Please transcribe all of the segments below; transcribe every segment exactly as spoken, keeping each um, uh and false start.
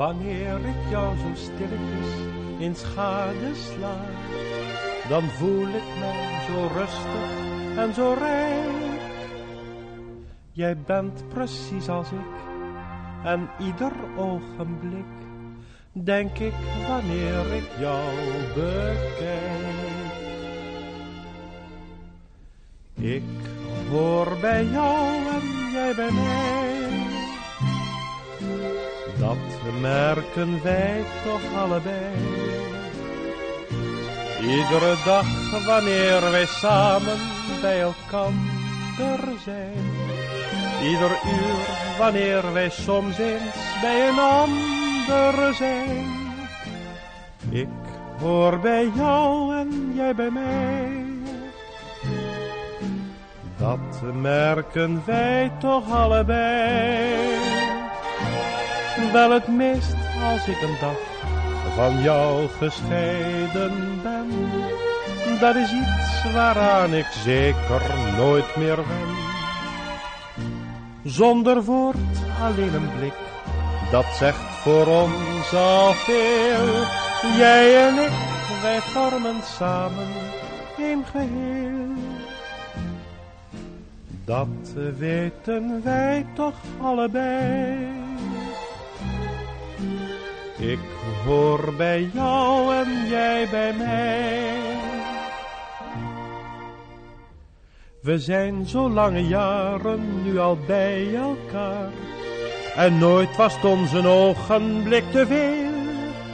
Wanneer ik jou zo stilletjes eens gadesla, dan voel ik mij zo rustig en zo rijk. Jij bent precies als ik, en ieder ogenblik denk ik wanneer ik jou bekijk. Ik hoor bij jou en jij bij mij, dat merken wij toch allebei. Iedere dag wanneer wij samen bij elkander zijn, ieder uur wanneer wij soms eens bij een ander zijn. Ik hoor bij jou en jij bij mij, dat merken wij toch allebei. Wel het meest als ik een dag van jou gescheiden ben, dat is iets waaraan ik zeker nooit meer wen. Zonder woord, alleen een blik, dat zegt voor ons al veel. Jij en ik, wij vormen samen één geheel. Dat weten wij toch allebei. Ik hoor bij jou en jij bij mij. We zijn zo lange jaren nu al bij elkaar, en nooit was het ons een ogenblik te veel.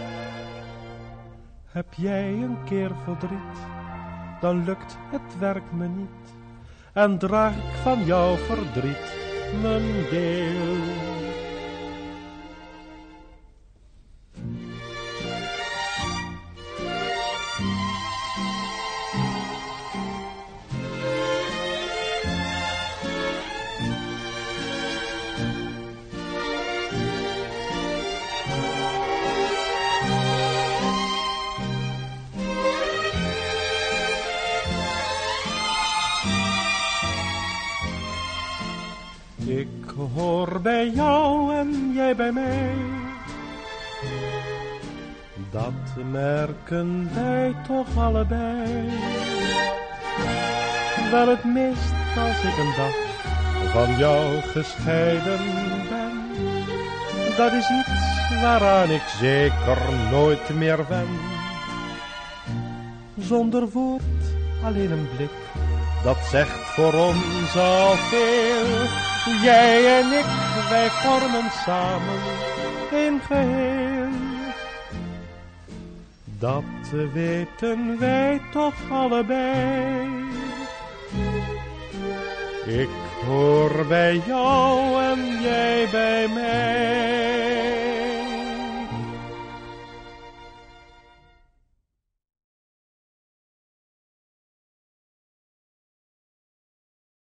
Heb jij een keer verdriet, dan lukt het werk me niet, en draag ik van jouw verdriet mijn deel. Ik hoor bij jou en jij bij mij, dat merken wij toch allebei. Wel het meest als ik een dag van jou gescheiden ben, dat is iets waaraan ik zeker nooit meer wen. Zonder woord, alleen een blik, dat zegt voor ons al veel. Jij en ik, wij vormen samen één geheel. Dat weten wij toch allebei. Ik hoor bij jou en jij bij mij.